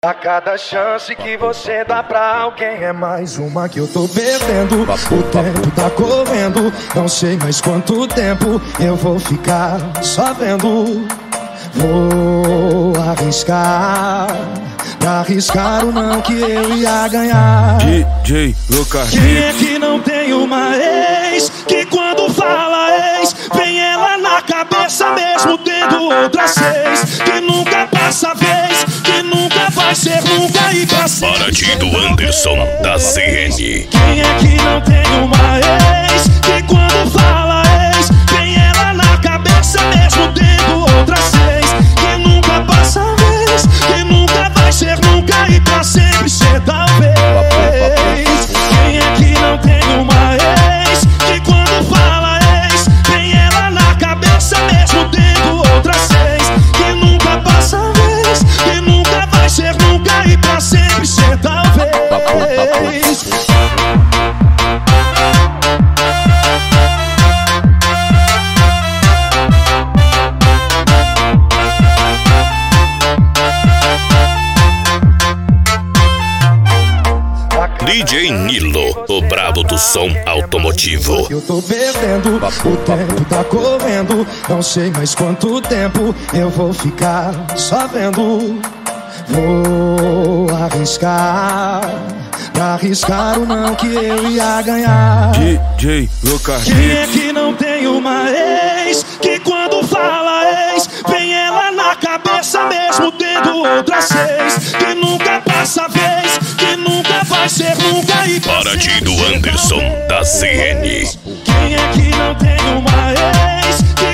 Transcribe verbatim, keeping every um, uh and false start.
A cada chance que você dá pra alguém é mais uma que eu tô perdendo. O tempo tá correndo, não sei mais quanto tempo eu vou ficar só vendo. Vou arriscar, pra arriscar o não que eu ia ganhar. D J Lucas. Quem é que não tem uma ex que quando fala ex vem ela na cabeça mesmo tendo outras seis? Que nunca passa vez, que nunca vai ser nunca e pra sempre. Para ti do Anderson da C N. Quem é que não tem uma ex que quando fala ex vem ela na cabeça mesmo tendo outras seis? Que nunca passa vez, que nunca vai ser nunca e pra sempre ser talvez. Quem é que não tem uma ex que quando fala ex vem ela na cabeça mesmo tendo outras seis? Que nunca passa vez, que nunca vai ser nunca e pra sempre ser talvez. D J Nilo, o brabo do som automotivo. Eu tô perdendo, o tempo tá correndo, não sei mais quanto tempo eu vou ficar só vendo. Vou arriscar, pra arriscar o não que eu ia ganhar. D J Lucas. Quem é que não tem uma ex que quando fala ex vem ela na cabeça mesmo tendo outras seis? Que nunca passa vez, que nunca vai ser nunca e pra Para ti sempre do ser Anderson talvez. da C N. Quem é que não tem uma ex que